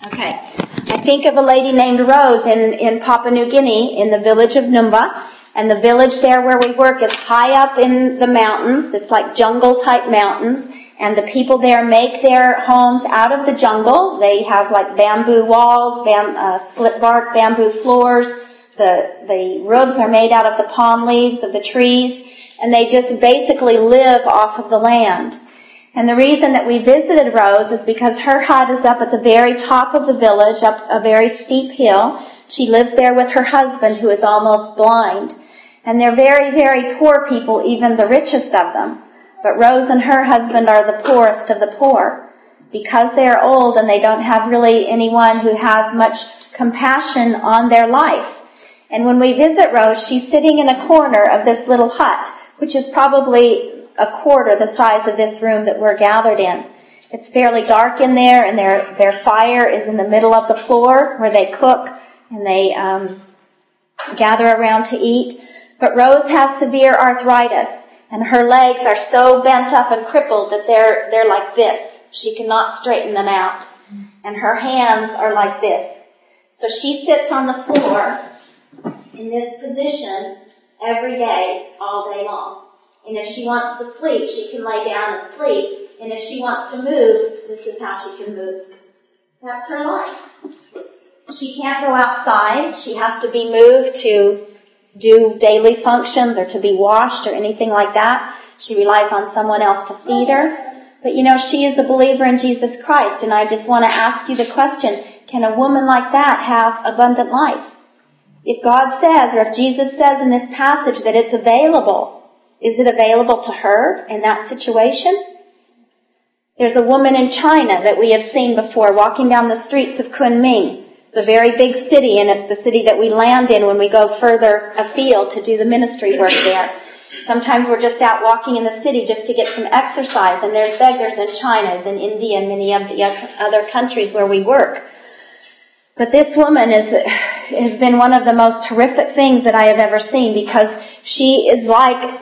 Okay. I think of a lady named Rose in Papua New Guinea in the village of Numba. And the village there where we work is high up in the mountains. It's like jungle-type mountains. And the people there make their homes out of the jungle. They have like bamboo walls, split bark bamboo floors. The roofs are made out of the palm leaves of the trees. And they just basically live off of the land. And the reason that we visited Rose is because her hut is up at the very top of the village, up a very steep hill. She lives there with her husband, who is almost blind. And they're very, very poor people, even the richest of them. But Rose and her husband are the poorest of the poor. Because they are old and they don't have really anyone who has much compassion on their life. And when we visit Rose, she's sitting in a corner of this little hut, which is probably a quarter the size of this room that we're gathered in. It's fairly dark in there, and their fire is in the middle of the floor where they cook and they gather around to eat. But Rose has severe arthritis, and her legs are so bent up and crippled that they're like this. She cannot straighten them out. And her hands are like this. So she sits on the floor in this position every day, all day long. And if she wants to sleep, she can lay down and sleep. And if she wants to move, this is how she can move. That's her life. She can't go outside. She has to be moved to do daily functions or to be washed or anything like that. She relies on someone else to feed her. But she is a believer in Jesus Christ. And I just want to ask you the question, can a woman like that have abundant life? If God says, or if Jesus says in this passage that it's available, is it available to her in that situation? There's a woman in China that we have seen before walking down the streets of Kunming. It's a very big city, and it's the city that we land in when we go further afield to do the ministry work there. Sometimes we're just out walking in the city just to get some exercise, and there's beggars in China, in India, and many of the other countries where we work. But this woman has been one of the most horrific things that I have ever seen, because she is like,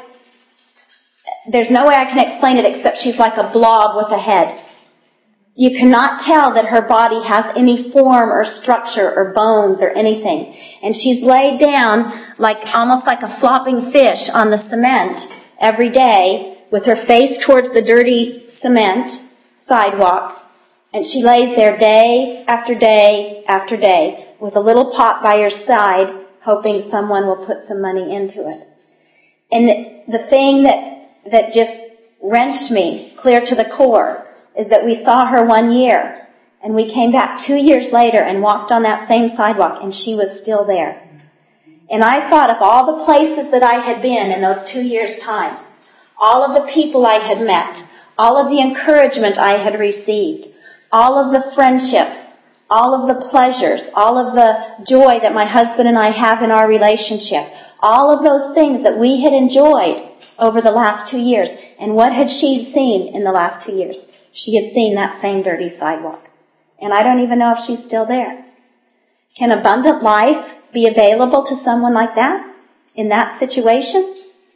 there's no way I can explain it except she's like a blob with a head. You cannot tell that her body has any form or structure or bones or anything. And she's laid down almost like a flopping fish on the cement every day with her face towards the dirty cement sidewalk. And she lays there day after day after day with a little pot by her side, hoping someone will put some money into it. And the thing that just wrenched me clear to the core is that we saw her 1 year, and we came back 2 years later and walked on that same sidewalk, and she was still there. And I thought of all the places that I had been in those 2 years' time, all of the people I had met, all of the encouragement I had received, all of the friendships, all of the pleasures, all of the joy that my husband and I have in our relationship, all of those things that we had enjoyed over the last 2 years. And what had she seen in the last 2 years? She had seen that same dirty sidewalk. And I don't even know if she's still there. Can abundant life be available to someone like that, in that situation?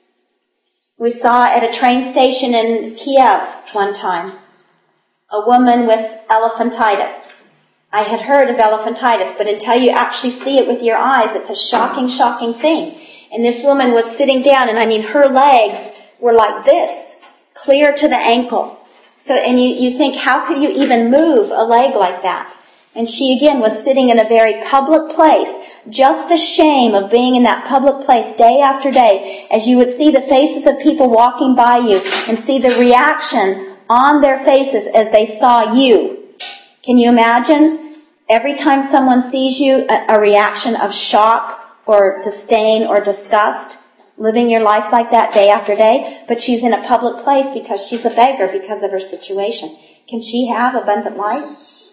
We saw at a train station in Kiev one time a woman with elephantitis. I had heard of elephantitis, but until you actually see it with your eyes, it's a shocking, shocking thing. And this woman was sitting down, and her legs were like this, clear to the ankle. So, and you think, how could you even move a leg like that? And she again was sitting in a very public place. Just the shame of being in that public place day after day, as you would see the faces of people walking by you and see the reaction on their faces as they saw you. Can you imagine every time someone sees you, a reaction of shock or disdain or disgust? Living your life like that day after day, but she's in a public place because she's a beggar because of her situation. Can she have abundant life?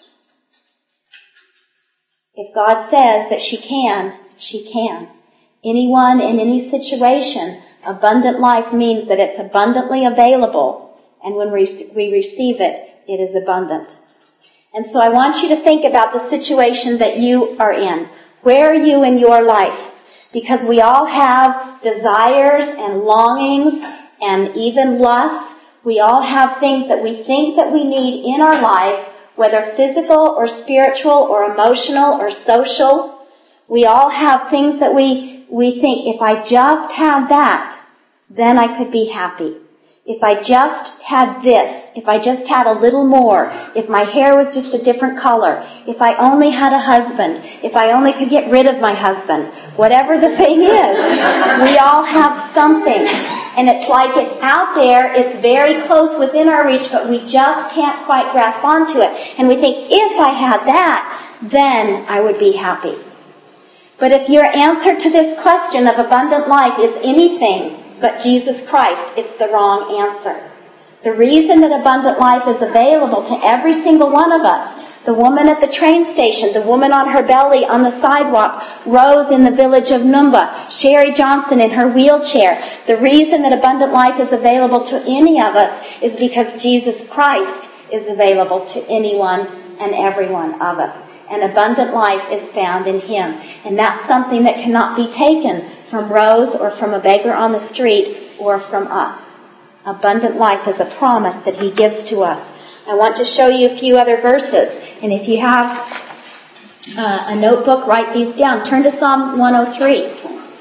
If God says that she can, she can. Anyone in any situation, abundant life means that it's abundantly available, and when we receive it, it is abundant. And so I want you to think about the situation that you are in. Where are you in your life? Because we all have desires and longings and even lusts. We all have things that we think that we need in our life, whether physical or spiritual or emotional or social. We all have things that we think, if I just had that, then I could be happy. If I just had this, if I just had a little more, if my hair was just a different color, if I only had a husband, if I only could get rid of my husband, whatever the thing is, we all have something. And it's like it's out there, it's very close within our reach, but we just can't quite grasp onto it. And we think, if I had that, then I would be happy. But if your answer to this question of abundant life is anything but Jesus Christ, it's the wrong answer. The reason that abundant life is available to every single one of us, the woman at the train station, the woman on her belly on the sidewalk, Rose in the village of Numba, Sherry Johnson in her wheelchair, the reason that abundant life is available to any of us is because Jesus Christ is available to anyone and every one of us. And abundant life is found in Him. And that's something that cannot be taken from Rose or from a beggar on the street or from us. Abundant life is a promise that He gives to us. I want to show you a few other verses. And if you have a notebook, write these down. Turn to Psalm 103.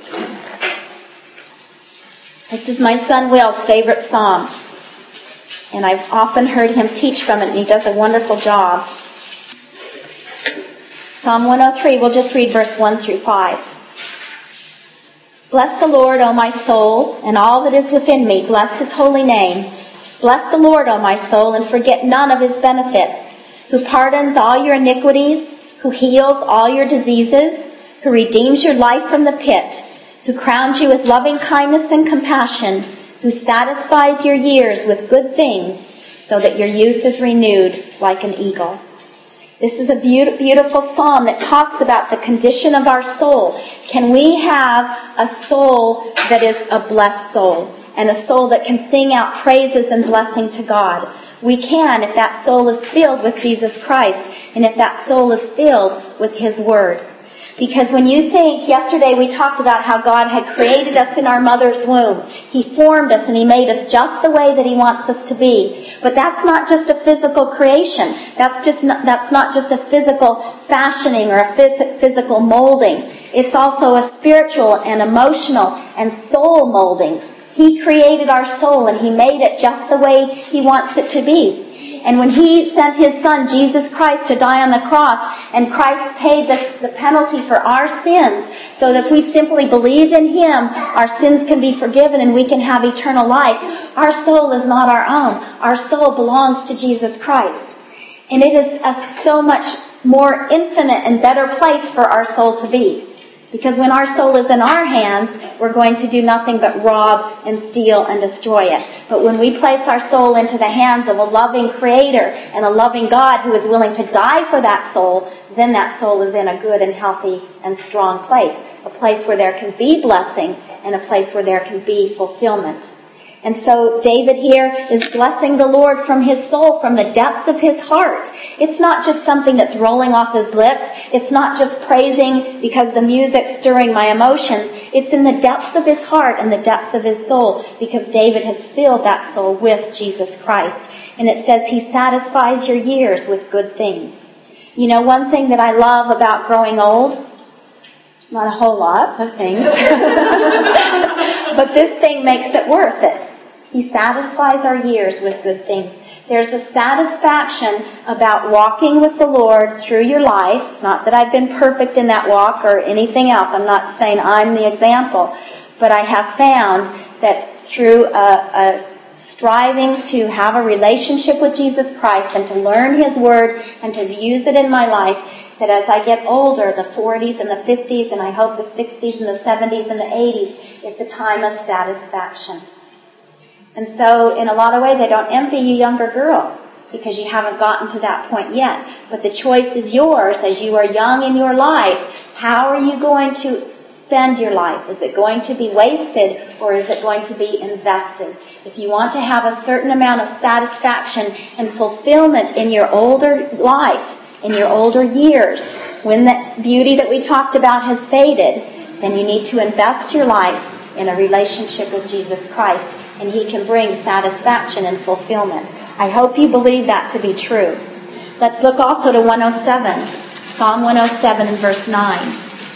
This is my son Will's favorite psalm. And I've often heard him teach from it, and he does a wonderful job. Psalm 103, we'll just read verse 1 through 5. Bless the Lord, O my soul, and all that is within me. Bless His holy name. Bless the Lord, O my soul, and forget none of His benefits, who pardons all your iniquities, who heals all your diseases, who redeems your life from the pit, who crowns you with loving kindness and compassion, who satisfies your years with good things, so that your youth is renewed like an eagle. This is a beautiful psalm that talks about the condition of our soul. Can we have a soul that is a blessed soul, and a soul that can sing out praises and blessing to God? We can if that soul is filled with Jesus Christ, and if that soul is filled with His Word. Because when you think, yesterday we talked about how God had created us in our mother's womb. He formed us and He made us just the way that He wants us to be. But that's not just a physical creation. That's not just a physical fashioning or a physical molding. It's also a spiritual and emotional and soul molding. He created our soul and He made it just the way He wants it to be. And when He sent His Son, Jesus Christ, to die on the cross, and Christ paid the penalty for our sins, so that if we simply believe in Him, our sins can be forgiven and we can have eternal life, our soul is not our own. Our soul belongs to Jesus Christ. And it is a so much more infinite and better place for our soul to be. Because when our soul is in our hands, we're going to do nothing but rob and steal and destroy it. But when we place our soul into the hands of a loving Creator and a loving God who is willing to die for that soul, then that soul is in a good and healthy and strong place. A place where there can be blessing and a place where there can be fulfillment. And so David here is blessing the Lord from his soul, from the depths of his heart. It's not just something that's rolling off his lips. It's not just praising because the music's stirring my emotions. It's in the depths of his heart and the depths of his soul, because David has filled that soul with Jesus Christ. And it says He satisfies your years with good things. You know, one thing that I love about growing old, not a whole lot of things, but this thing makes it worth it. He satisfies our years with good things. There's a satisfaction about walking with the Lord through your life. Not that I've been perfect in that walk or anything else. I'm not saying I'm the example. But I have found that through a striving to have a relationship with Jesus Christ and to learn His Word and to use it in my life, that as I get older, the 40s and the 50s and I hope the 60s and the 70s and the 80s, it's a time of satisfaction. And so, in a lot of ways, I don't envy you younger girls because you haven't gotten to that point yet. But the choice is yours as you are young in your life. How are you going to spend your life? Is it going to be wasted or is it going to be invested? If you want to have a certain amount of satisfaction and fulfillment in your older life, in your older years, when that beauty that we talked about has faded, then you need to invest your life in a relationship with Jesus Christ. And He can bring satisfaction and fulfillment. I hope you believe that to be true. Let's look also to 107. Psalm 107 and verse 9.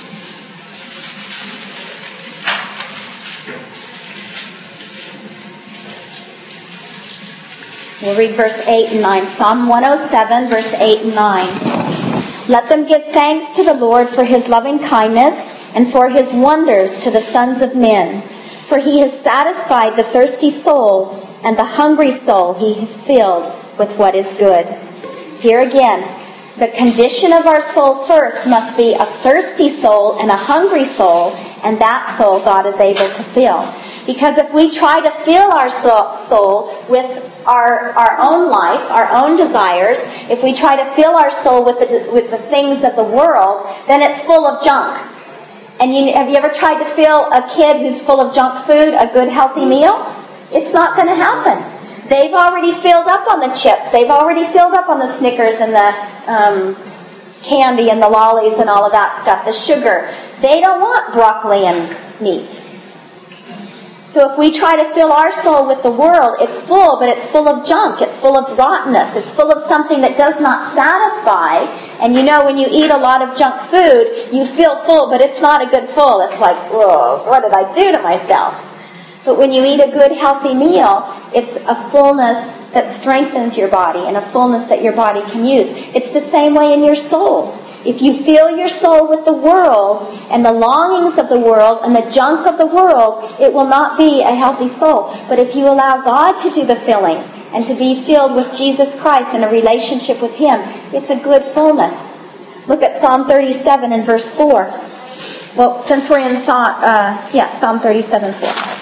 We'll read verse 8 and 9. Psalm 107, verse 8 and 9. Let them give thanks to the Lord for His loving kindness and for His wonders to the sons of men. For He has satisfied the thirsty soul, and the hungry soul He has filled with what is good. Here again, the condition of our soul first must be a thirsty soul and a hungry soul, and that soul God is able to fill. Because if we try to fill our soul with our own life, our own desires, if we try to fill our soul with the things of the world, then it's full of junk. And have you ever tried to fill a kid who's full of junk food a good healthy meal? It's not going to happen. They've already filled up on the chips. They've already filled up on the Snickers and the candy and the lollies and all of that stuff, the sugar. They don't want broccoli and meat. So if we try to fill our soul with the world, it's full, but it's full of junk. It's full of rottenness. It's full of something that does not satisfy. And you know, when you eat a lot of junk food, you feel full, but it's not a good full. It's like, whoa, what did I do to myself? But when you eat a good, healthy meal, it's a fullness that strengthens your body and a fullness that your body can use. It's the same way in your soul. If you fill your soul with the world and the longings of the world and the junk of the world, it will not be a healthy soul. But if you allow God to do the filling and to be filled with Jesus Christ in a relationship with Him, it's a good fullness. Look at Psalm 37 and verse 4. Well, since we're in Psalm 37, 4.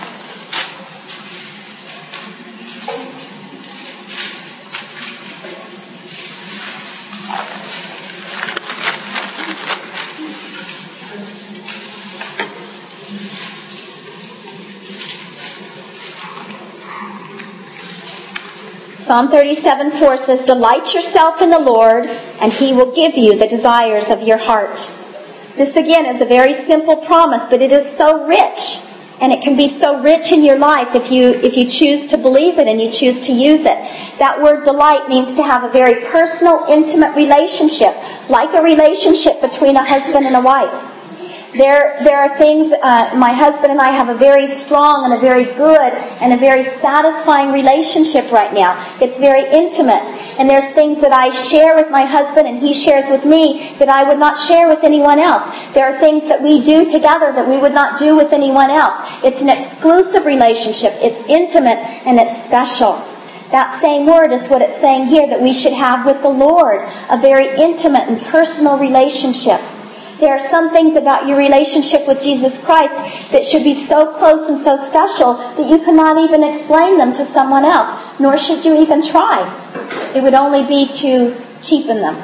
Psalm 37:4 says, Delight yourself in the Lord, and He will give you the desires of your heart. This again is a very simple promise, but it is so rich. And it can be so rich in your life if you choose to believe it and you choose to use it. That word delight means to have a very personal, intimate relationship, like a relationship between a husband and a wife. There are things, my husband and I have a very strong and a very good and a very satisfying relationship right now. It's very intimate. And there's things that I share with my husband and he shares with me that I would not share with anyone else. There are things that we do together that we would not do with anyone else. It's an exclusive relationship. It's intimate and it's special. That same word is what it's saying here, that we should have with the Lord, a very intimate and personal relationship. There are some things about your relationship with Jesus Christ that should be so close and so special that you cannot even explain them to someone else, nor should you even try. It would only be to cheapen them.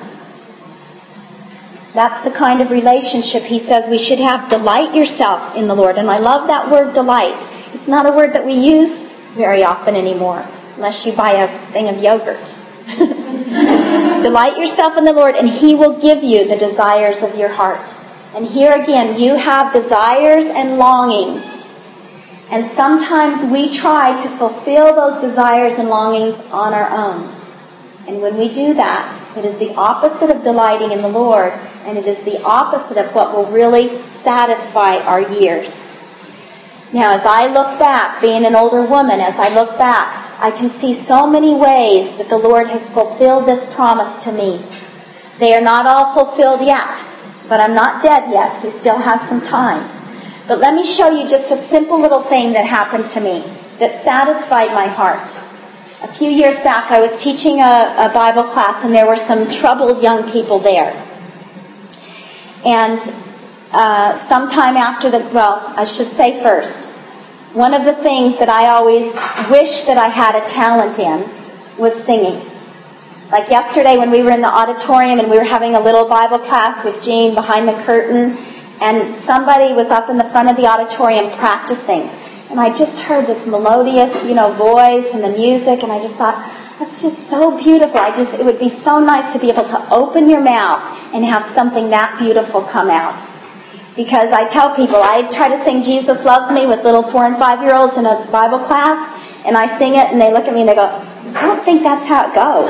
That's the kind of relationship He says we should have. Delight yourself in the Lord. And I love that word delight. It's not a word that we use very often anymore, unless you buy a thing of yogurt. Delight yourself in the Lord, and He will give you the desires of your heart. And here again, you have desires and longings. And sometimes we try to fulfill those desires and longings on our own. And when we do that, it is the opposite of delighting in the Lord, and it is the opposite of what will really satisfy our years. Now, as I look back, being an older woman, as I look back, I can see so many ways that the Lord has fulfilled this promise to me. They are not all fulfilled yet, but I'm not dead yet. He still has some time. But let me show you just a simple little thing that happened to me that satisfied my heart. A few years back, I was teaching a Bible class, and there were some troubled young people there. And sometime after I should say first, one of the things that I always wished that I had a talent in was singing. Like yesterday when we were in the auditorium and we were having a little Bible class with Jean behind the curtain, and somebody was up in the front of the auditorium practicing. And I just heard this melodious, voice and the music, and I just thought, that's just so beautiful. It would be so nice to be able to open your mouth and have something that beautiful come out. Because I tell people, I try to sing Jesus Loves Me with little 4- and 5-year-olds in a Bible class, and I sing it, and they look at me and they go, I don't think that's how it goes.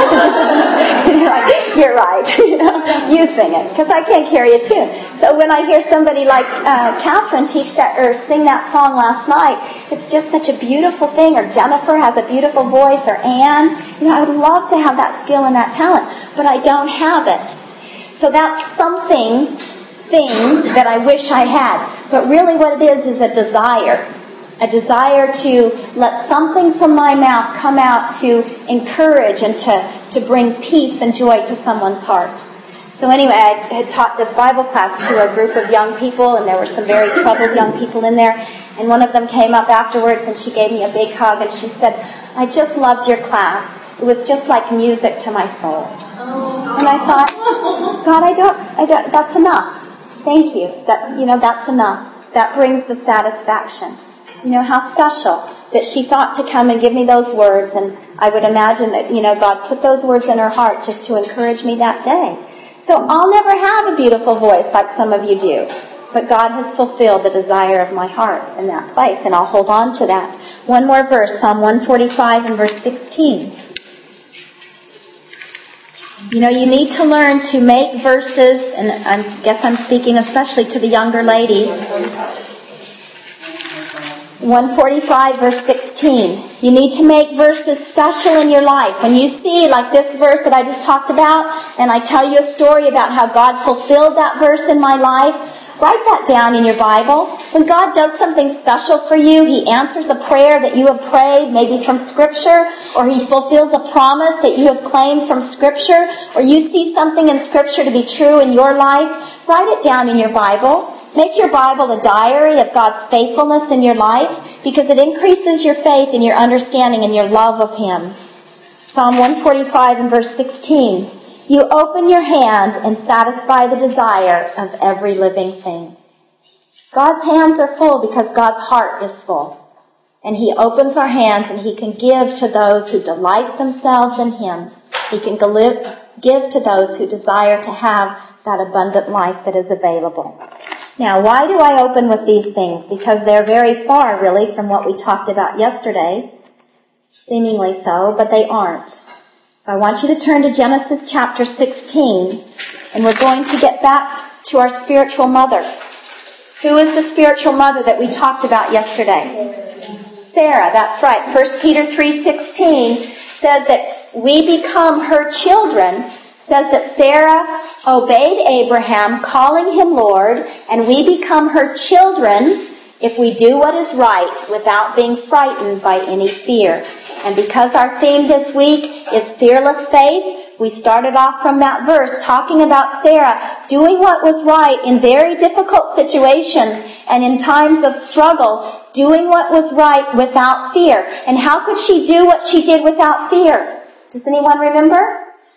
You're right. You sing it, because I can't carry a tune. So when I hear somebody like Catherine teach that or sing that song last night, it's just such a beautiful thing. Or Jennifer has a beautiful voice, or Anne. I would love to have that skill and that talent, but I don't have it. So that's thing that I wish I had. But really what it is a desire. A desire to let something from my mouth come out to encourage and to bring peace and joy to someone's heart. So anyway, I had taught this Bible class to a group of young people, and there were some very troubled young people in there. And one of them came up afterwards, and she gave me a big hug, and she said, "I just loved your class. It was just like music to my soul." And I thought, God, I don't, that's enough. Thank you. That's enough. That brings the satisfaction. How special that she thought to come and give me those words, and I would imagine that, God put those words in her heart just to encourage me that day. So I'll never have a beautiful voice like some of you do, but God has fulfilled the desire of my heart in that place, and I'll hold on to that. One more verse, Psalm 145 and verse 16. You need to learn to make verses, and I guess I'm speaking especially to the younger ladies. 145 verse 16. You need to make verses special in your life. When you see, like this verse that I just talked about, and I tell you a story about how God fulfilled that verse in my life, write that down in your Bible. When God does something special for you, He answers a prayer that you have prayed, maybe from Scripture, or He fulfills a promise that you have claimed from Scripture, or you see something in Scripture to be true in your life, write it down in your Bible. Make your Bible a diary of God's faithfulness in your life, because it increases your faith and your understanding and your love of Him. Psalm 145 and verse 16. You open your hand and satisfy the desire of every living thing. God's hands are full because God's heart is full. And He opens our hands and He can give to those who delight themselves in Him. He can give to those who desire to have that abundant life that is available. Now, why do I open with these things? Because they're very far, really, from what we talked about yesterday. Seemingly so, but they aren't. So I want you to turn to Genesis chapter 16, and we're going to get back to our spiritual mother. Who is the spiritual mother that we talked about yesterday? Sarah, that's right. 1 Peter 3:16 says that we become her children, says that Sarah obeyed Abraham, calling him Lord, and we become her children if we do what is right without being frightened by any fear. And because our theme this week is fearless faith, we started off from that verse talking about Sarah doing what was right in very difficult situations and in times of struggle, doing what was right without fear. And how could she do what she did without fear? Does anyone remember?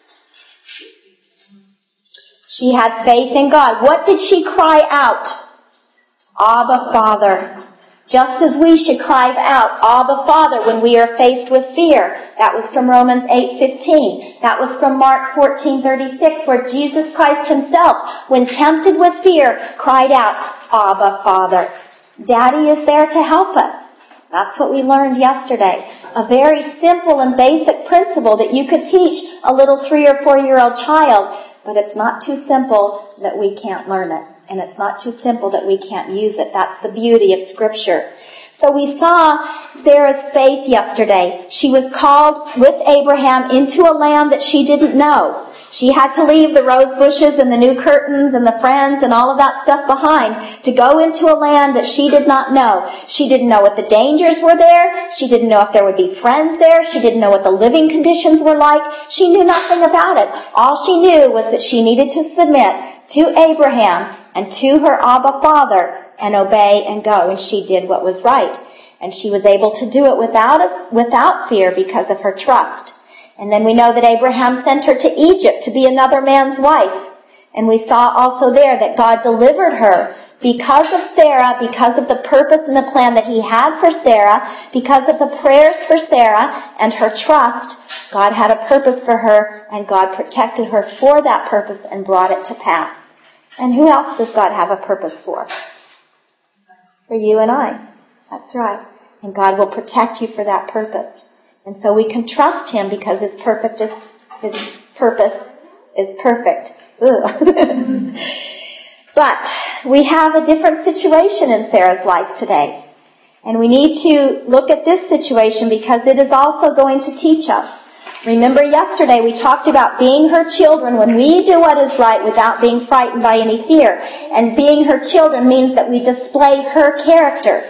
She had faith in God. What did she cry out? Abba, Father. Just as we should cry out, Abba, Father, when we are faced with fear. That was from Romans 8:15. That was from Mark 14:36, where Jesus Christ Himself, when tempted with fear, cried out, Abba, Father. Daddy is there to help us. That's what we learned yesterday. A very simple and basic principle that you could teach a little 3 or 4-year-old child. But it's not too simple that we can't learn it. And it's not too simple that we can't use it. That's the beauty of Scripture. So we saw Sarah's faith yesterday. She was called with Abraham into a land that she didn't know. She had to leave the rose bushes and the new curtains and the friends and all of that stuff behind to go into a land that she did not know. She didn't know what the dangers were there. She didn't know if there would be friends there. She didn't know what the living conditions were like. She knew nothing about it. All she knew was that she needed to submit to Abraham and to her Abba Father and obey and go. And she did what was right. And she was able to do it without fear because of her trust. And then we know that Abraham sent her to Egypt to be another man's wife. And we saw also there that God delivered her because of Sarah, because of the purpose and the plan that He had for Sarah, because of the prayers for Sarah and her trust. God had a purpose for her, and God protected her for that purpose and brought it to pass. And who else does God have a purpose for? For you and I. That's right. And God will protect you for that purpose. And so we can trust Him because His purpose is perfect. But we have a different situation in Sarah's life today. And we need to look at this situation because it is also going to teach us. Remember yesterday we talked about being her children when we do what is right without being frightened by any fear. And being her children means that we display her character.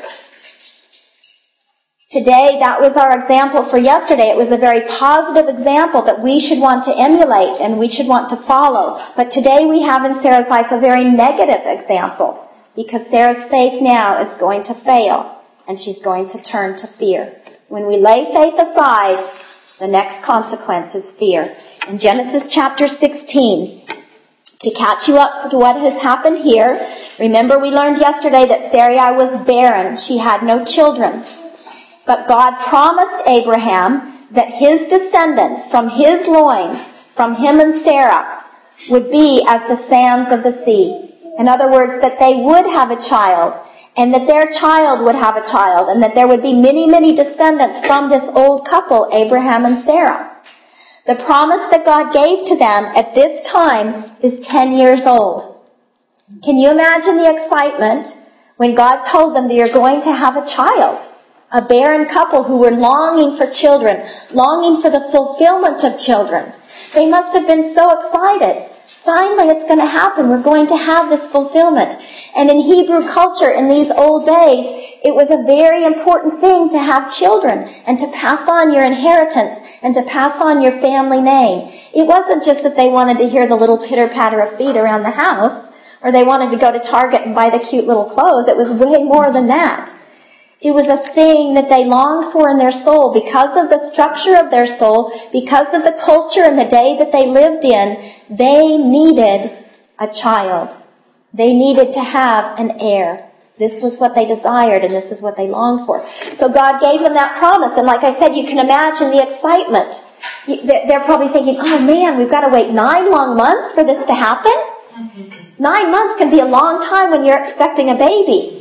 Today, that was our example for yesterday. It was a very positive example that we should want to emulate and we should want to follow. But today we have in Sarah's life a very negative example because Sarah's faith now is going to fail and she's going to turn to fear. When we lay faith aside, the next consequence is fear. In Genesis chapter 16, to catch you up to what has happened here, remember we learned yesterday that Sarai was barren. She had no children. But God promised Abraham that his descendants from his loins, from him and Sarah, would be as the sands of the sea. In other words, that they would have a child, and that their child would have a child, and that there would be many, many descendants from this old couple, Abraham and Sarah. The promise that God gave to them at this time is 10 years old. Can you imagine the excitement when God told them that you're going to have a child? A barren couple who were longing for children, longing for the fulfillment of children. They must have been so excited. Finally, it's going to happen. We're going to have this fulfillment. And in Hebrew culture in these old days, it was a very important thing to have children and to pass on your inheritance and to pass on your family name. It wasn't just that they wanted to hear the little pitter-patter of feet around the house or they wanted to go to Target and buy the cute little clothes. It was way more than that. It was a thing that they longed for in their soul because of the structure of their soul, because of the culture and the day that they lived in. They needed a child. They needed to have an heir. This was what they desired and this is what they longed for. So God gave them that promise. And like I said, you can imagine the excitement. They're probably thinking, oh man, we've got to wait 9 long months for this to happen? 9 months can be a long time when you're expecting a baby.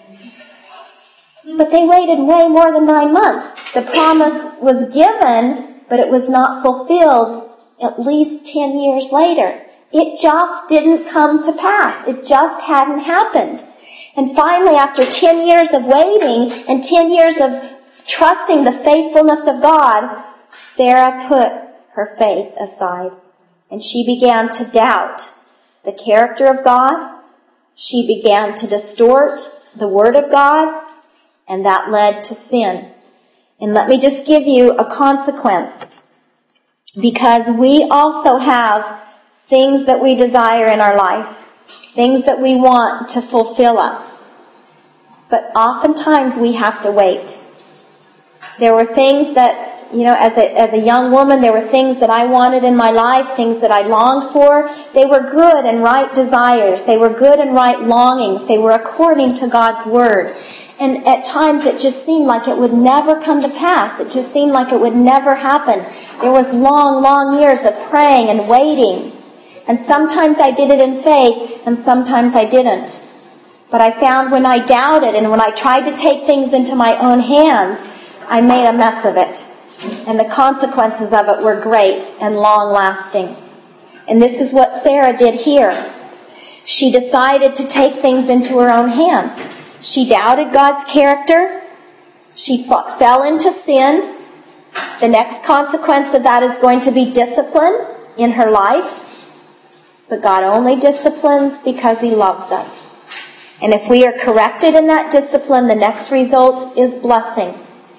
But they waited way more than 9 months. The promise was given, but it was not fulfilled at least 10 years later. It just didn't come to pass. It just hadn't happened. And finally, after 10 years of waiting and 10 years of trusting the faithfulness of God, Sarah put her faith aside. And she began to doubt the character of God. She began to distort the Word of God. And that led to sin. And let me just give you a consequence. Because we also have things that we desire in our life. Things that we want to fulfill us. But oftentimes we have to wait. There were things that, as a young woman, there were things that I wanted in my life, things that I longed for. They were good and right desires. They were good and right longings. They were according to God's Word. And at times it just seemed like it would never come to pass. It just seemed like it would never happen. There was long, long years of praying and waiting. And sometimes I did it in faith, and sometimes I didn't. But I found when I doubted and when I tried to take things into my own hands, I made a mess of it. And the consequences of it were great and long-lasting. And this is what Sarah did here. She decided to take things into her own hands. She doubted God's character. She fell into sin. The next consequence of that is going to be discipline in her life. But God only disciplines because He loves us. And if we are corrected in that discipline, the next result is blessing.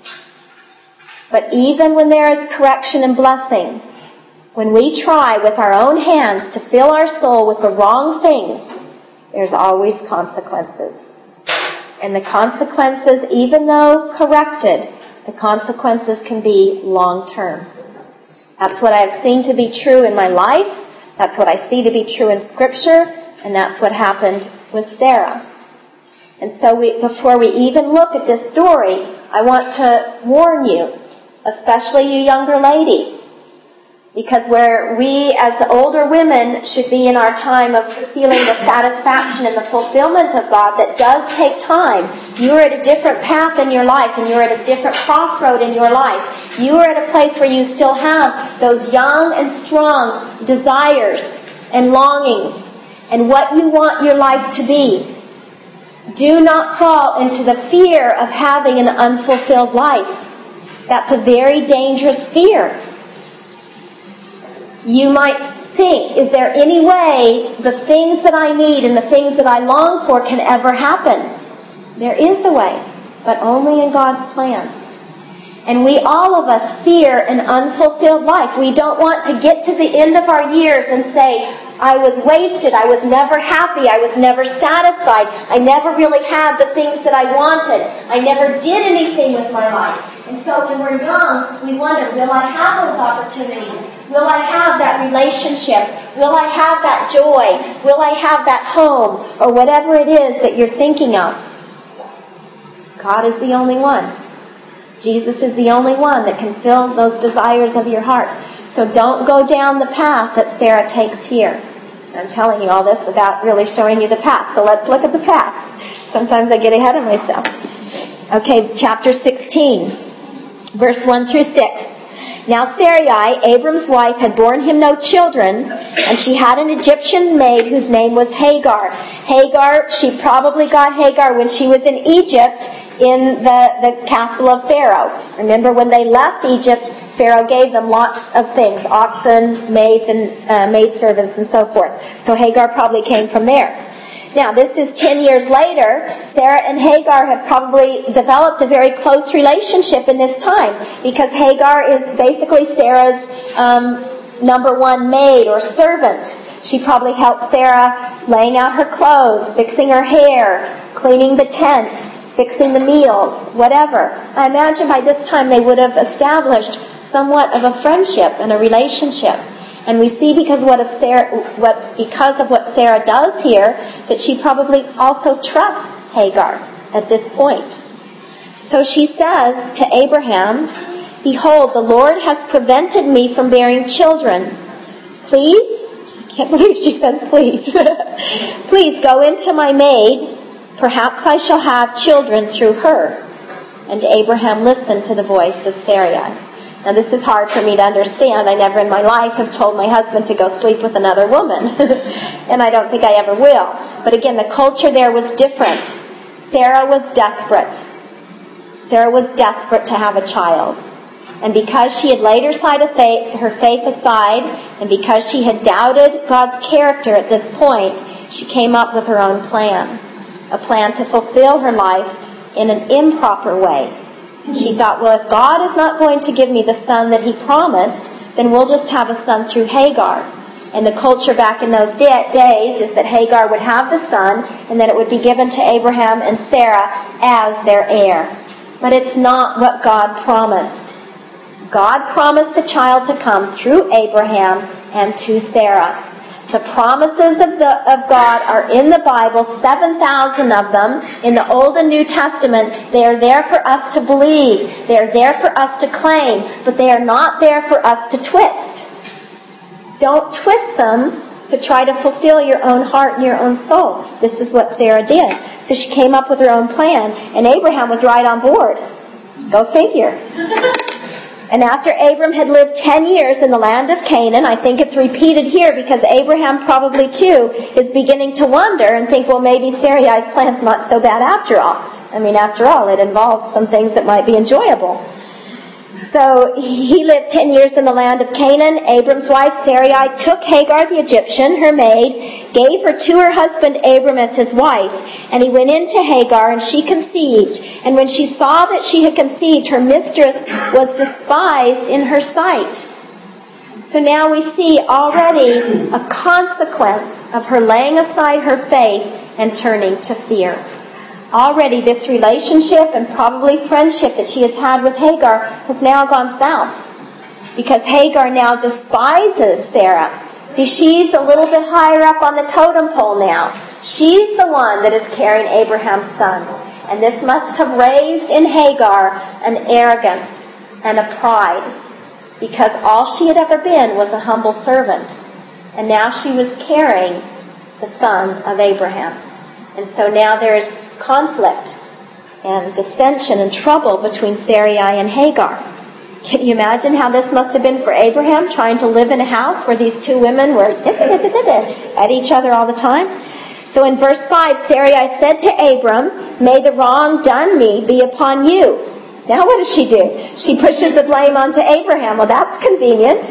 But even when there is correction and blessing, when we try with our own hands to fill our soul with the wrong things, there's always consequences. And the consequences, even though corrected, the consequences can be long-term. That's what I've seen to be true in my life. That's what I see to be true in Scripture. And that's what happened with Sarah. And so before we even look at this story, I want to warn you, especially you younger ladies, Because where we as older women should be in our time of feeling the satisfaction and the fulfillment of God, that does take time. You are at a different path in your life, and you're at a different crossroad in your life. You are at a place where you still have those young and strong desires and longings and what you want your life to be. Do not fall into the fear of having an unfulfilled life. That's a very dangerous fear. You might think, is there any way the things that I need and the things that I long for can ever happen? There is a way, but only in God's plan. And we, all of us, fear an unfulfilled life. We don't want to get to the end of our years and say, I was wasted, I was never happy, I was never satisfied, I never really had the things that I wanted, I never did anything with my life. And so when we're young, we wonder, will I have those opportunities? Will I have that relationship? Will I have that joy? Will I have that home? Or whatever it is that you're thinking of. God is the only one. Jesus is the only one that can fill those desires of your heart. So don't go down the path that Sarah takes here. I'm telling you all this without really showing you the path. So let's look at the path. Sometimes I get ahead of myself. Okay, chapter 16, verse 1 through 6. Now Sarai, Abram's wife, had borne him no children, and she had an Egyptian maid whose name was Hagar. She probably got Hagar when she was in Egypt in the castle of Pharaoh. Remember when they left Egypt, Pharaoh gave them lots of things, oxen, maids, and maidservants, and so forth. So Hagar probably came from there. Now, this is 10 years later. Sarah and Hagar have probably developed a very close relationship in this time, because Hagar is basically Sarah's number one maid or servant. She probably helped Sarah laying out her clothes, fixing her hair, cleaning the tent, fixing the meals, whatever. I imagine by this time they would have established somewhat of a friendship and a relationship. And we see because of what Sarah does here, that she probably also trusts Hagar at this point. So she says to Abraham, "Behold, the Lord has prevented me from bearing children. Please," I can't believe she says please, "please go into my maid. Perhaps I shall have children through her." And Abraham listened to the voice of Sarai. Now this is hard for me to understand. I never in my life have told my husband to go sleep with another woman. And I don't think I ever will. But again, the culture there was different. Sarah was desperate. Sarah was desperate to have a child. And because she had laid her faith aside, and because she had doubted God's character at this point, she came up with her own plan. A plan to fulfill her life in an improper way. She thought, well, if God is not going to give me the son that he promised, then we'll just have a son through Hagar. And the culture back in those days is that Hagar would have the son, and that it would be given to Abraham and Sarah as their heir. But it's not what God promised. God promised the child to come through Abraham and to Sarah. The promises of God are in the Bible, 7,000 of them, in the Old and New Testament. They are there for us to believe. They are there for us to claim, but they are not there for us to twist. Don't twist them to try to fulfill your own heart and your own soul. This is what Sarah did. So she came up with her own plan, and Abraham was right on board. Go figure. And after Abram had lived 10 years in the land of Canaan, I think it's repeated here because Abraham probably too is beginning to wonder and think, well, maybe Sarai's plan's not so bad after all. I mean, after all, it involves some things that might be enjoyable. So he lived 10 years in the land of Canaan. Abram's wife Sarai took Hagar the Egyptian, her maid, gave her to her husband Abram as his wife, and he went in to Hagar, and she conceived. And when she saw that she had conceived, her mistress was despised in her sight. So now we see already a consequence of her laying aside her faith and turning to fear. Already this relationship and probably friendship that she has had with Hagar has now gone south. Because Hagar now despises Sarah. See, she's a little bit higher up on the totem pole now. She's the one that is carrying Abraham's son. And this must have raised in Hagar an arrogance and a pride. because all she had ever been was a humble servant. And now she was carrying the son of Abraham. And so now there's conflict and dissension and trouble between Sarai and Hagar. Can you imagine how this must have been for Abraham, trying to live in a house where these two women were at each other all the time? So in verse 5, Sarai said to Abram, "May the wrong done me be upon you." Now what does she do? She pushes the blame onto Abraham. Well, that's convenient.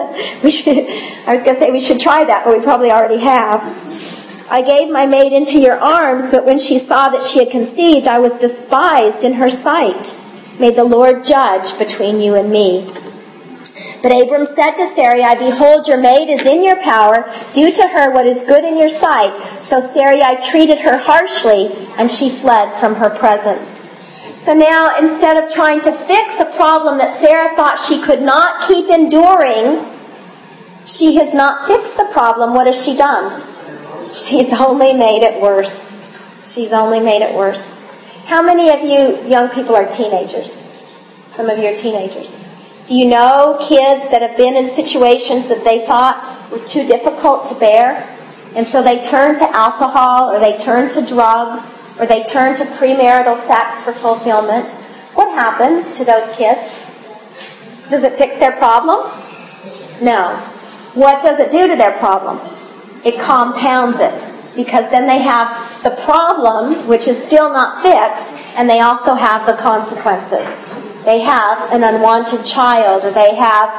I was going to say we should try that, but we probably already have. "I gave my maid into your arms, but when she saw that she had conceived, I was despised in her sight. May the Lord judge between you and me." But Abram said to Sarai, "Behold, your maid is in your power. Do to her what is good in your sight." So Sarai treated her harshly, and she fled from her presence. So now, instead of trying to fix a problem that Sarah thought she could not keep enduring, she has not fixed the problem. What has she done? She's only made it worse. She's only made it worse. How many of you young people are teenagers? Some of you are teenagers. Do you know kids that have been in situations that they thought were too difficult to bear? And so they turn to alcohol, or they turn to drugs, or they turn to premarital sex for fulfillment. What happens to those kids? Does it fix their problem? No. What does it do to their problem? It compounds it. Because then they have the problem, which is still not fixed, and they also have the consequences. They have an unwanted child, or they have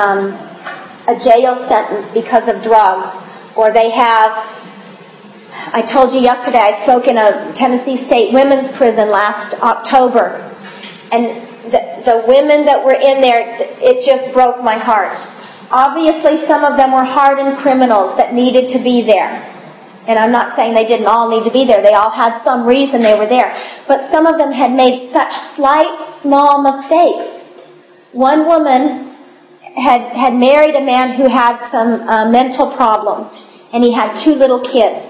a jail sentence because of drugs, or they have, I told you yesterday, I spoke in a Tennessee State women's prison last October, and the women that were in there, it just broke my heart. Obviously, some of them were hardened criminals that needed to be there. And I'm not saying they didn't all need to be there. They all had some reason they were there. But some of them had made such slight, small mistakes. One woman had married a man who had some mental problems, and he had 2 little kids.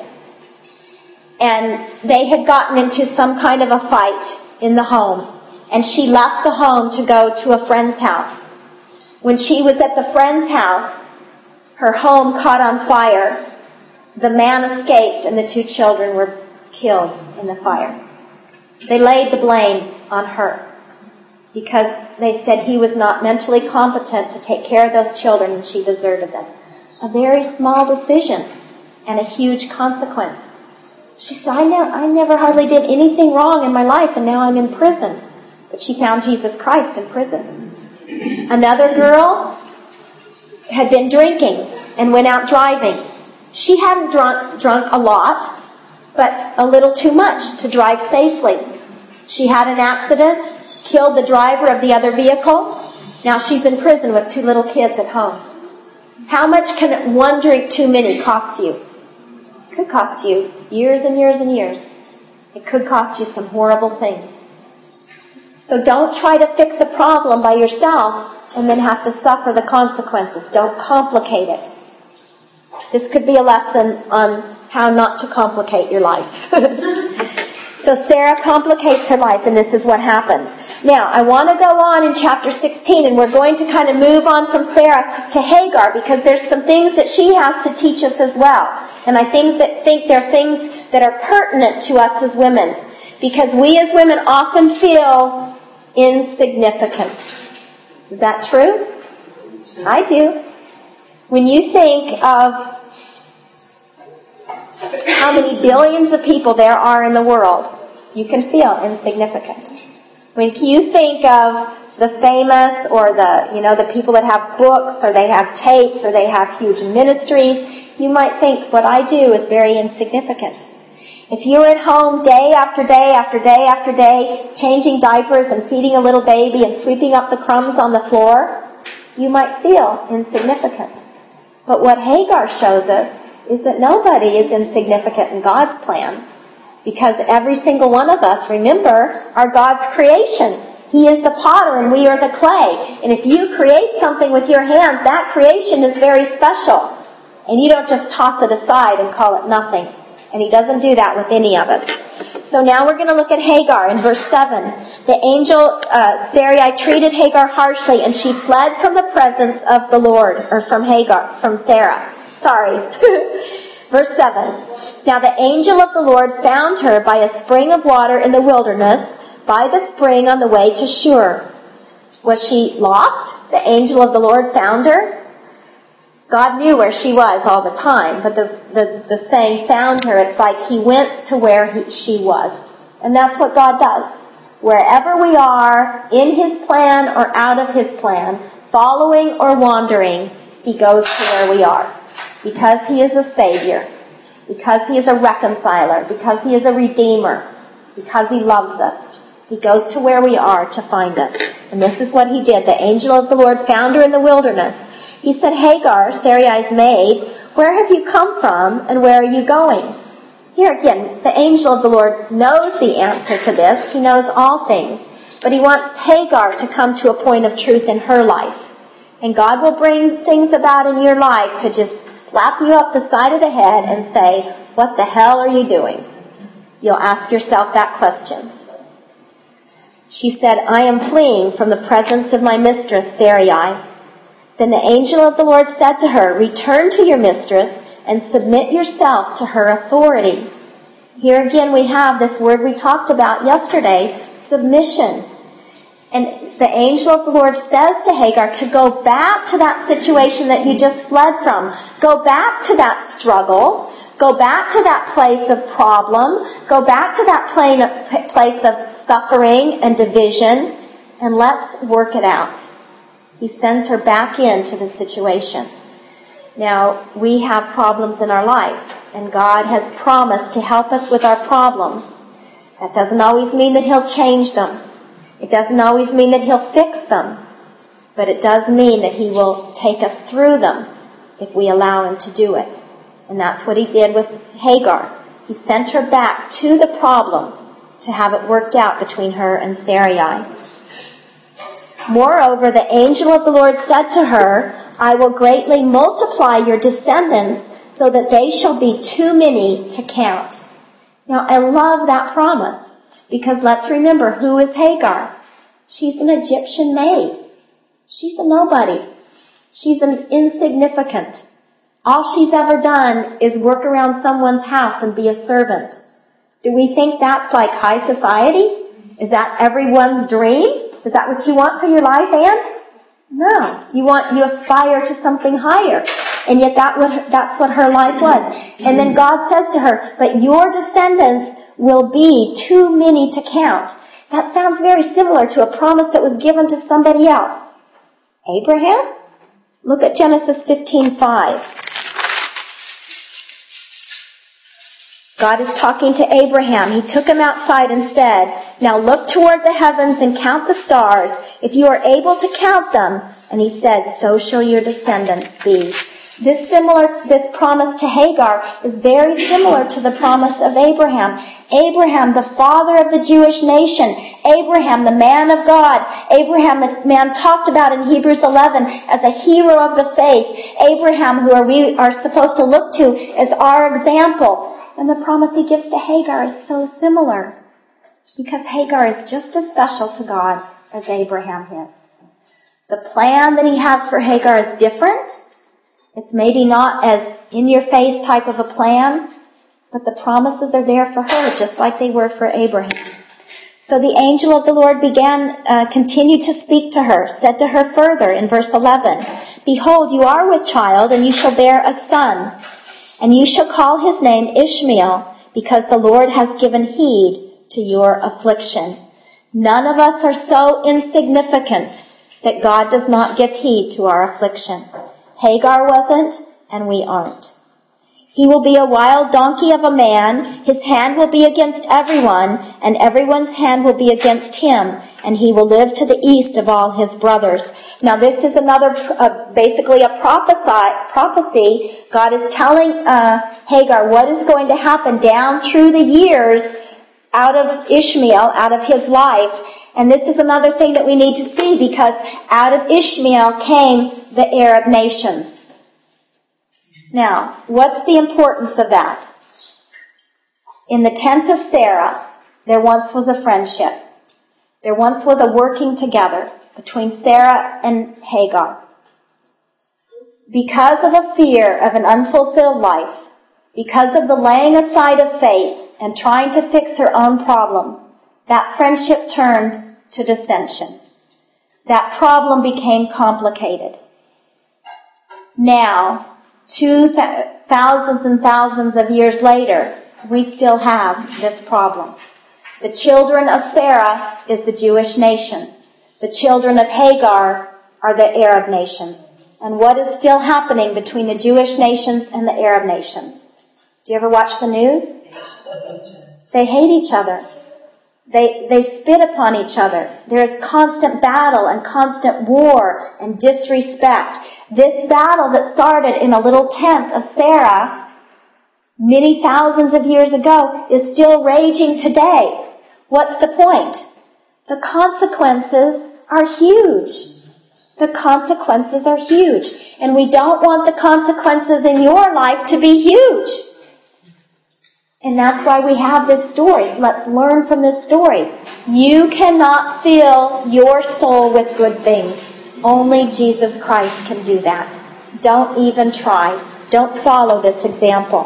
And they had gotten into some kind of a fight in the home. And she left the home to go to a friend's house. When she was at the friend's house, her home caught on fire. The man escaped, and the 2 children were killed in the fire. They laid the blame on her because they said he was not mentally competent to take care of those children, and she deserted them. A very small decision and a huge consequence. She said, I never hardly did anything wrong in my life, and now I'm in prison. But she found Jesus Christ in prison. Another girl had been drinking and went out driving. She hadn't drunk a lot, but a little too much to drive safely. She had an accident, killed the driver of the other vehicle. Now she's in prison with 2 little kids at home. How much can one drink too many cost you? It could cost you years and years and years. It could cost you some horrible things. So don't try to fix a problem by yourself and then have to suffer the consequences. Don't complicate it. This could be a lesson on how not to complicate your life. So Sarah complicates her life, and this is what happens. Now, I want to go on in chapter 16, and we're going to kind of move on from Sarah to Hagar, because there's some things that she has to teach us as well. And I think they're things that are pertinent to us as women, because we as women often feel insignificant. Is that true? I do. When you think of how many billions of people there are in the world, you can feel insignificant. When you think of the famous, or the people that have books, or they have tapes, or they have huge ministries, you might think what I do is very insignificant. If you're at home day after day after day after day, changing diapers and feeding a little baby and sweeping up the crumbs on the floor, you might feel insignificant. But what Hagar shows us is that nobody is insignificant in God's plan, because every single one of us, remember, are God's creation. He is the potter and we are the clay. And if you create something with your hands, that creation is very special. And you don't just toss it aside and call it nothing. And He doesn't do that with any of us. So now we're going to look at Hagar in verse 7. The angel, Sarai, treated Hagar harshly, and she fled from the presence of the Lord, or from Sarah. Sorry. Verse 7. Now the angel of the Lord found her by a spring of water in the wilderness, by the spring on the way to Shur. Was she lost? The angel of the Lord found her? God knew where she was all the time, but the saying found her, it's like He went to where she was. And that's what God does. Wherever we are, in His plan or out of His plan, following or wandering, He goes to where we are. Because He is a Savior, because He is a reconciler, because He is a Redeemer, because He loves us. He goes to where we are to find us. And this is what He did. The angel of the Lord found her in the wilderness. He said, Hagar, Sarai's maid, where have you come from and where are you going? Here again, the angel of the Lord knows the answer to this. He knows all things. But he wants Hagar to come to a point of truth in her life. And God will bring things about in your life to just slap you up the side of the head and say, what the hell are you doing? You'll ask yourself that question. She said, I am fleeing from the presence of my mistress, Sarai. Then the angel of the Lord said to her, return to your mistress and submit yourself to her authority. Here again we have this word we talked about yesterday, submission. And the angel of the Lord says to Hagar to go back to that situation that you just fled from. Go back to that struggle. Go back to that place of problem. Go back to that place of suffering and division. And let's work it out. He sends her back into the situation. Now, we have problems in our life, and God has promised to help us with our problems. That doesn't always mean that He'll change them. It doesn't always mean that He'll fix them. But it does mean that He will take us through them if we allow Him to do it. And that's what He did with Hagar. He sent her back to the problem to have it worked out between her and Sarai. Moreover, the angel of the Lord said to her, I will greatly multiply your descendants so that they shall be too many to count. Now, I love that promise because let's remember, who is Hagar? She's an Egyptian maid. She's a nobody. She's an insignificant. All she's ever done is work around someone's house and be a servant. Do we think that's like high society? Is that everyone's dream? Is that what you want for your life, Anne? No. You aspire to something higher. And yet that's what her life was. And then God says to her, but your descendants will be too many to count. That sounds very similar to a promise that was given to somebody else. Abraham? Look at Genesis 15:5. God is talking to Abraham. He took him outside and said, now look toward the heavens and count the stars, if you are able to count them. And he said, so shall your descendants be. This promise to Hagar is very similar to the promise of Abraham. Abraham, the father of the Jewish nation. Abraham, the man of God. Abraham, the man talked about in Hebrews 11 as a hero of the faith. Abraham, who we are supposed to look to as our example. And the promise he gives to Hagar is so similar. Because Hagar is just as special to God as Abraham is. The plan that he has for Hagar is different. It's maybe not as in-your-face type of a plan, but the promises are there for her just like they were for Abraham. So the angel of the Lord continued to speak to her, said to her further in verse 11, behold, you are with child, and you shall bear a son. And you shall call his name Ishmael, because the Lord has given heed to your affliction. None of us are so insignificant that God does not give heed to our affliction. Hagar wasn't, and we aren't. He will be a wild donkey of a man. His hand will be against everyone, and everyone's hand will be against him, and he will live to the east of all his brothers. Now this is basically a prophecy. God is telling Hagar what is going to happen down through the years out of Ishmael, out of his life. And this is another thing that we need to see, because out of Ishmael came the Arab nations. Now, what's the importance of that? In the tent of Sarah, there once was a friendship. There once was a working together between Sarah and Hagar. Because of a fear of an unfulfilled life, because of the laying aside of faith and trying to fix her own problems, that friendship turned to dissension. That problem became complicated. Now, thousands and thousands of years later, we still have this problem. The children of Sarah is the Jewish nation. The children of Hagar are the Arab nations. And what is still happening between the Jewish nations and the Arab nations? Do you ever watch the news? They hate each other. They spit upon each other. There is constant battle and constant war and disrespect. This battle that started in a little tent of Sarah many thousands of years ago is still raging today. What's the point? The consequences are huge. The consequences are huge. And we don't want the consequences in your life to be huge. And that's why we have this story. Let's learn from this story. You cannot fill your soul with good things. Only Jesus Christ can do that. Don't even try. Don't follow this example.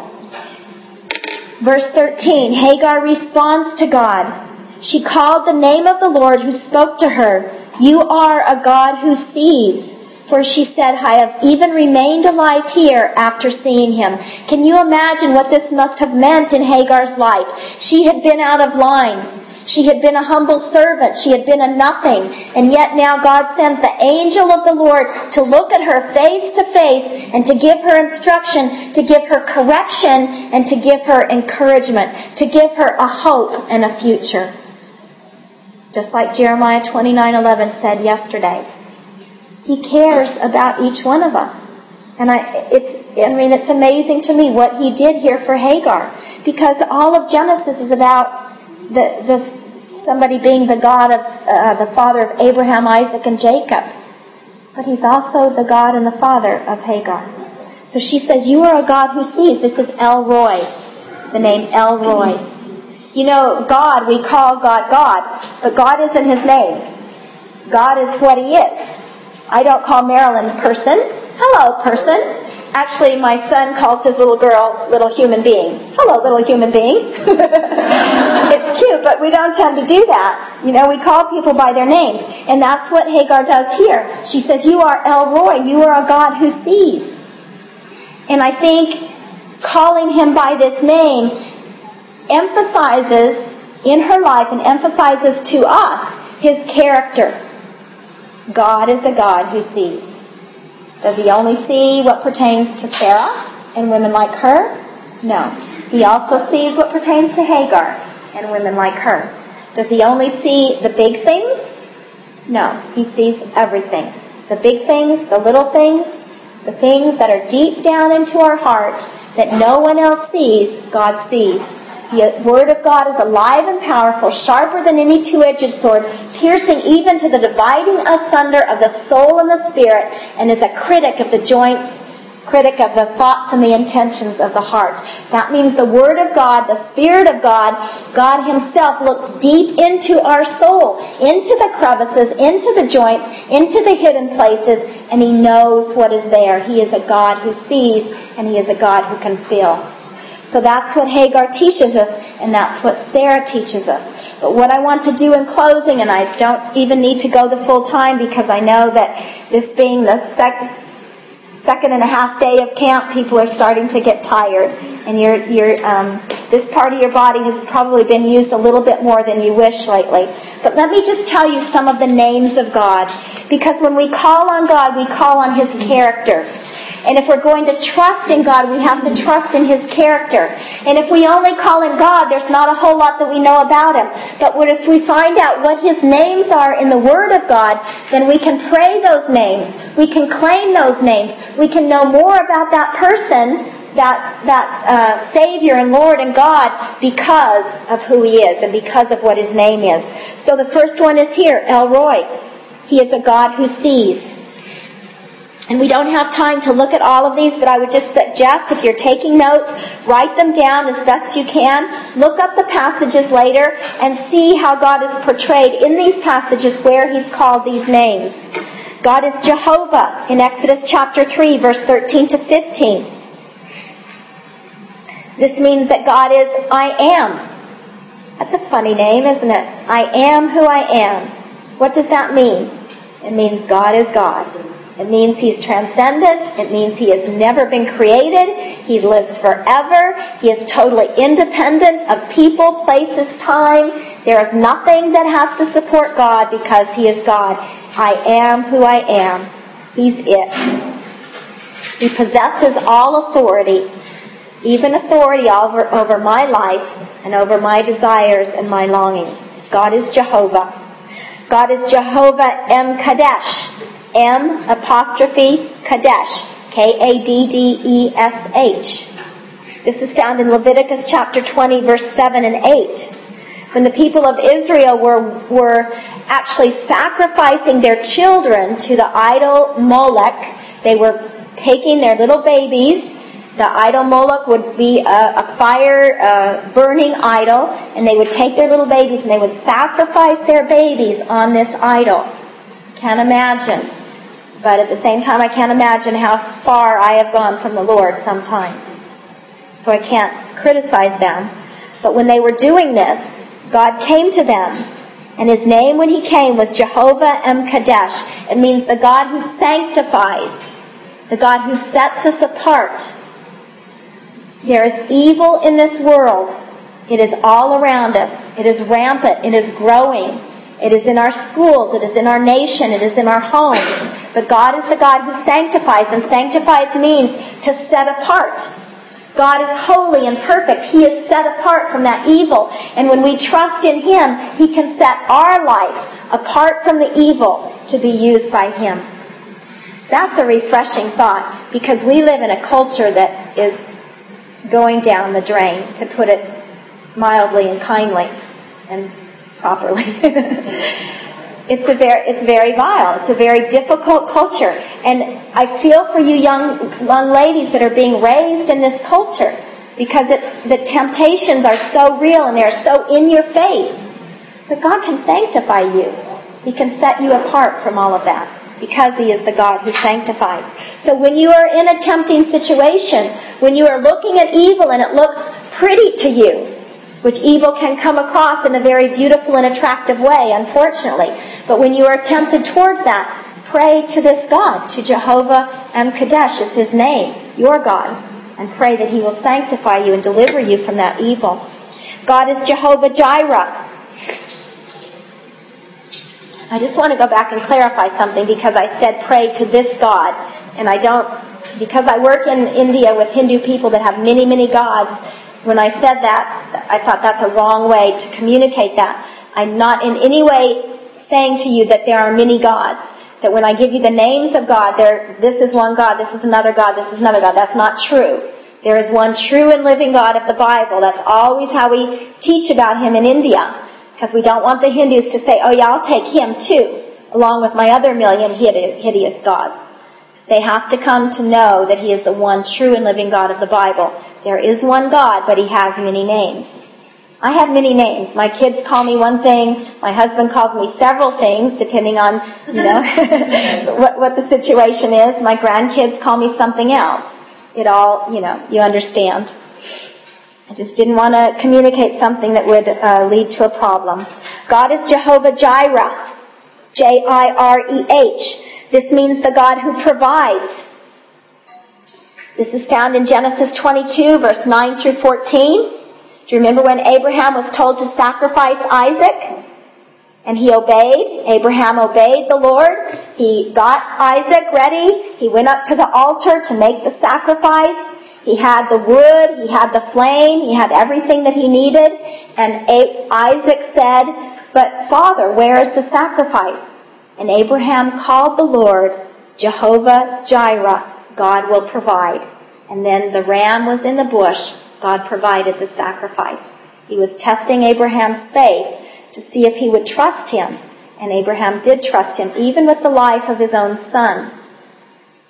Verse 13, Hagar responds to God. She called the name of the Lord who spoke to her. You are a God who sees. For she said, I have even remained alive here after seeing him. Can you imagine what this must have meant in Hagar's life? She had been out of line. She had been a humble servant. She had been a nothing. And yet now God sends the angel of the Lord to look at her face to face and to give her instruction, to give her correction, and to give her encouragement, to give her a hope and a future. Just like Jeremiah 29:11 said yesterday. He cares about each one of us. And it's amazing to me what he did here for Hagar. Because all of Genesis is about somebody being the God of, the father of Abraham, Isaac, and Jacob. But he's also the God and the father of Hagar. So she says, you are a God who sees. This is El Roi, the name El Roi. You know, God, we call God God, but God isn't his name. God is what he is. I don't call Marilyn person. Hello, person. Actually, my son calls his little girl little human being. Hello, little human being. It's cute, but we don't tend to do that. You know, we call people by their names. And that's what Hagar does here. She says, you are El Roi. You are a God who sees. And I think calling him by this name emphasizes in her life and emphasizes to us his character. God is a God who sees. Does he only see what pertains to Sarah and women like her? No. He also sees what pertains to Hagar and women like her. Does he only see the big things? No. He sees everything. The big things, the little things, the things that are deep down into our heart that no one else sees, God sees. The Word of God is alive and powerful, sharper than any two-edged sword, piercing even to the dividing asunder of the soul and the spirit, and is a critic of the joints, critic of the thoughts and the intentions of the heart. That means the Word of God, the Spirit of God, God Himself looks deep into our soul, into the crevices, into the joints, into the hidden places, and He knows what is there. He is a God who sees, and He is a God who can feel. So that's what Hagar teaches us, and that's what Sarah teaches us. But what I want to do in closing, and I don't even need to go the full time because I know that this being the second and a half day of camp, people are starting to get tired, and this part of your body has probably been used a little bit more than you wish lately. But let me just tell you some of the names of God, because when we call on God, we call on His character. And if we're going to trust in God, we have to trust in His character. And if we only call in God, there's not a whole lot that we know about Him. But if we find out what His names are in the Word of God, then we can pray those names. We can claim those names. We can know more about that person, that Savior and Lord and God, because of who He is and because of what His name is. So the first one is here, El Roi. He is a God who sees. And we don't have time to look at all of these, but I would just suggest if you're taking notes, write them down as best you can. Look up the passages later and see how God is portrayed in these passages where He's called these names. God is Jehovah in Exodus chapter 3, verse 13 to 15. This means that God is I am. That's a funny name, isn't it? I am who I am. What does that mean? It means God is God. It means He's transcendent. It means He has never been created. He lives forever. He is totally independent of people, places, time. There is nothing that has to support God because He is God. I am who I am. He's it. He possesses all authority, even authority over my life and over my desires and my longings. God is Jehovah. God is Jehovah M. Kadesh. M apostrophe Kadesh. Kaddesh. This is found in Leviticus chapter 20, verse 7 and 8. When the people of Israel were actually sacrificing their children to the idol Molech, they were taking their little babies. The idol Moloch would be a fire burning idol, and they would take their little babies and they would sacrifice their babies on this idol. Can't imagine. But at the same time, I can't imagine how far I have gone from the Lord sometimes. So I can't criticize them. But when they were doing this, God came to them, and His name when He came was Jehovah M. Kadesh. It means the God who sanctifies, the God who sets us apart. There is evil in this world. It is all around us. It is rampant. It is growing. It is in our schools. It is in our nation. It is in our homes. But God is the God who sanctifies, and sanctifies means to set apart. God is holy and perfect. He is set apart from that evil. And when we trust in Him, He can set our life apart from the evil to be used by Him. That's a refreshing thought, because we live in a culture that is going down the drain, to put it mildly and kindly and properly. It's very vile. It's a very difficult culture. And I feel for you young ladies that are being raised in this culture, because the temptations are so real and they're so in your face. But God can sanctify you. He can set you apart from all of that, because He is the God who sanctifies. So when you are in a tempting situation, when you are looking at evil and it looks pretty to you, which evil can come across in a very beautiful and attractive way, unfortunately. But when you are tempted towards that, pray to this God, to Jehovah M. Kadesh is His name, your God, and pray that He will sanctify you and deliver you from that evil. God is Jehovah Jireh. I just want to go back and clarify something, because I said pray to this God, and I don't, because I work in India with Hindu people that have many, many gods. When I said that, I thought that's a wrong way to communicate that. I'm not in any way saying to you that there are many gods, that when I give you the names of God, this is one God, this is another God, this is another God. That's not true. There is one true and living God of the Bible. That's always how we teach about Him in India. Because we don't want the Hindus to say, oh yeah, I'll take Him too, along with my other million hideous gods. They have to come to know that He is the one true and living God of the Bible. There is one God, but He has many names. I have many names. My kids call me one thing. My husband calls me several things, depending on, what the situation is. My grandkids call me something else. It all, you understand. I just didn't want to communicate something that would lead to a problem. God is Jehovah Jireh. Jireh. This means the God who provides. This is found in Genesis 22, verse 9 through 14. Do you remember when Abraham was told to sacrifice Isaac? And he obeyed. Abraham obeyed the Lord. He got Isaac ready. He went up to the altar to make the sacrifice. He had the wood, he had the flame, he had everything that he needed. And Isaac said, but Father, where is the sacrifice? And Abraham called the Lord Jehovah Jireh, God will provide. And then the ram was in the bush, God provided the sacrifice. He was testing Abraham's faith to see if he would trust Him. And Abraham did trust Him, even with the life of his own son.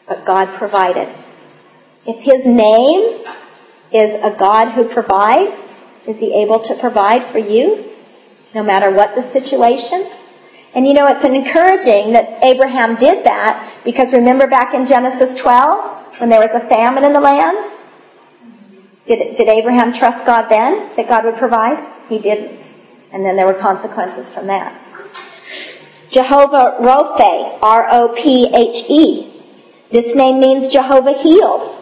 but God provided. If His name is a God who provides, is He able to provide for you, no matter what the situation? And it's encouraging that Abraham did that, because remember back in Genesis 12, when there was a famine in the land? Did Abraham trust God then, that God would provide? He didn't. And then there were consequences from that. Jehovah Rophe, R-O-P-H-E. This name means Jehovah heals.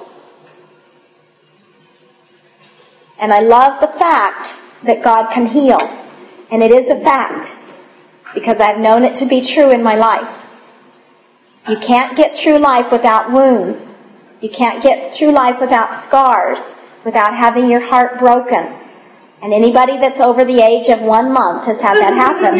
And I love the fact that God can heal. And it is a fact, because I've known it to be true in my life. You can't get through life without wounds. You can't get through life without scars, without having your heart broken. And anybody that's over the age of 1 month has had that happen.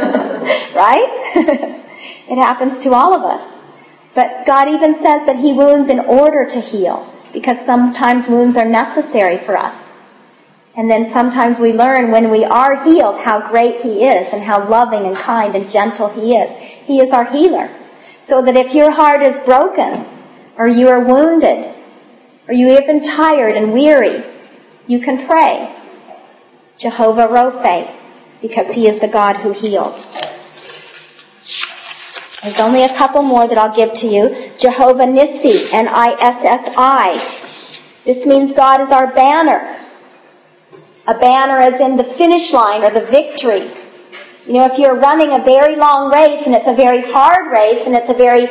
Right? It happens to all of us. But God even says that He wounds in order to heal, because sometimes wounds are necessary for us. And then sometimes we learn when we are healed how great He is and how loving and kind and gentle He is. He is our healer. So that if your heart is broken, or you are wounded, or you're even tired and weary, you can pray Jehovah Rophe, because He is the God who heals. There's only a couple more that I'll give to you. Jehovah Nissi, N-I-S-S-I. This means God is our banner. A banner as in the finish line or the victory. If you're running a very long race and it's a very hard race and it's a very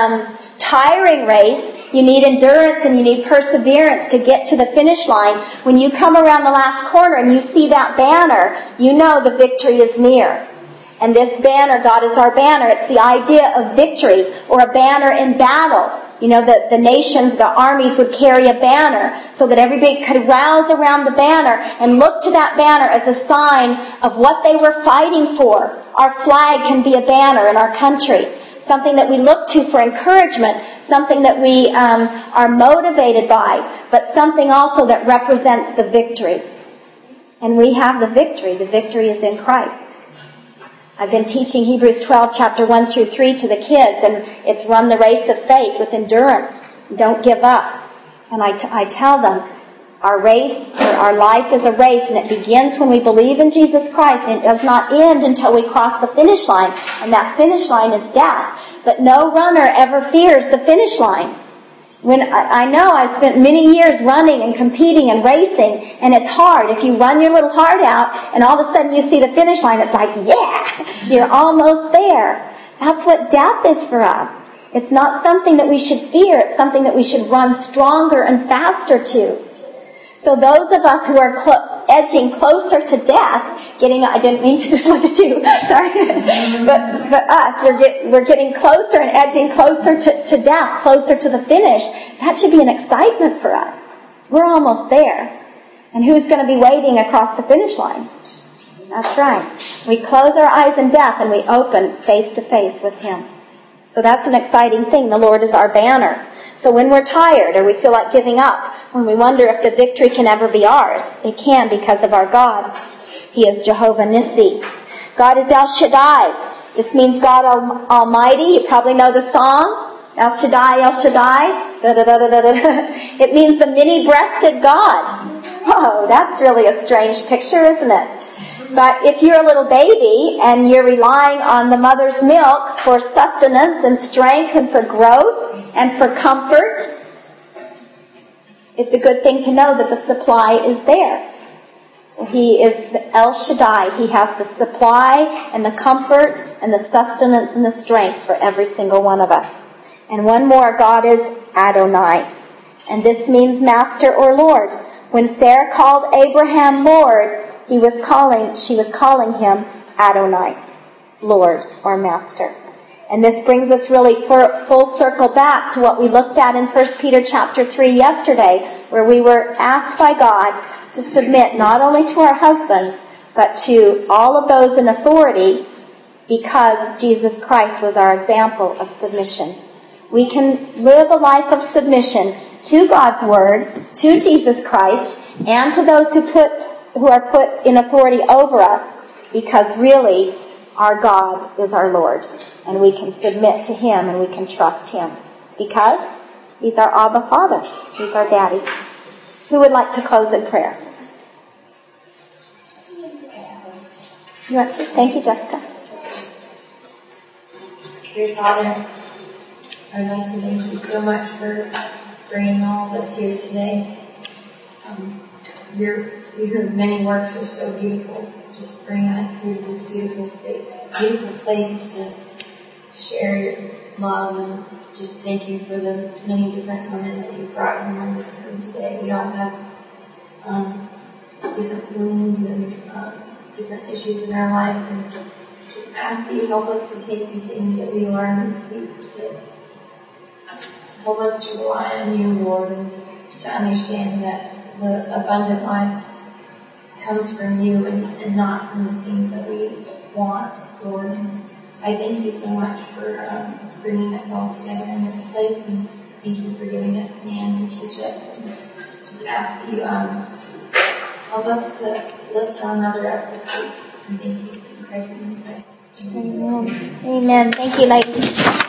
tiring race, you need endurance and you need perseverance to get to the finish line. When you come around the last corner and you see that banner, you know the victory is near. And this banner, God is our banner, it's the idea of victory, or a banner in battle. The nations, the armies would carry a banner so that everybody could rouse around the banner and look to that banner as a sign of what they were fighting for. Our flag can be a banner in our country, something that we look to for encouragement, something that we are motivated by, but something also that represents the victory. And we have the victory. The victory is in Christ. I've been teaching Hebrews 12, chapter 1 through 3 to the kids, and it's run the race of faith with endurance. Don't give up. And I tell them, our race, our life is a race, and it begins when we believe in Jesus Christ, and it does not end until we cross the finish line, and that finish line is death. But no runner ever fears the finish line. When I know I spent many years running and competing and racing, and it's hard. If you run your little heart out, and all of a sudden you see the finish line, it's like, yeah, you're almost there. That's what death is for us. It's not something that we should fear. It's something that we should run stronger and faster to. So those of us who are edging closer to death, I didn't mean to just look at you, sorry. But for us, we're getting closer and edging closer to death, closer to the finish. That should be an excitement for us. We're almost there. And who's going to be waiting across the finish line? That's right. We close our eyes in death and we open face to face with Him. So that's an exciting thing. The Lord is our banner. So when we're tired or we feel like giving up, when we wonder if the victory can ever be ours, it can because of our God. He is Jehovah Nissi. God is El Shaddai. This means God Almighty. You probably know the song. El Shaddai, El Shaddai. Da, da, da, da, da, da. It means the many-breasted God. Whoa, that's really a strange picture, isn't it? But if you're a little baby and you're relying on the mother's milk for sustenance and strength and for growth and for comfort, it's a good thing to know that the supply is there. He is El Shaddai. He has the supply and the comfort and the sustenance and the strength for every single one of us. And one more, God is Adonai. And this means master or Lord. When Sarah called Abraham Lord, she was calling him Adonai, Lord or Master. And this brings us really full circle back to what we looked at in 1 Peter chapter 3 yesterday, where we were asked by God to submit not only to our husbands, but to all of those in authority, because Jesus Christ was our example of submission. We can live a life of submission to God's Word, to Jesus Christ, and to those who are put in authority over us, because really our God is our Lord, and we can submit to Him and we can trust Him, because He's our Abba Father. He's our Daddy. Who would like to close in prayer? You want to? Thank you, Jessica. Dear Father, I'd like to thank you so much for bringing all of us here today. Your many works are so beautiful. Just bringing us through this beautiful place to share your love, and just thank you for the many different women that you've brought here in this room today. We all have different wounds and different issues in our life, and just ask that you help us to take the things that we learned this week to help us to rely on you, Lord, and to understand that the abundant life comes from you and not from the things that we want, Lord. And I thank you so much for bringing us all together in this place, and thank you for giving us Nan to teach us. And just ask that you help us to lift one another up this week. And thank you. In Christ's name we pray. Amen. Amen. Thank you, ladies.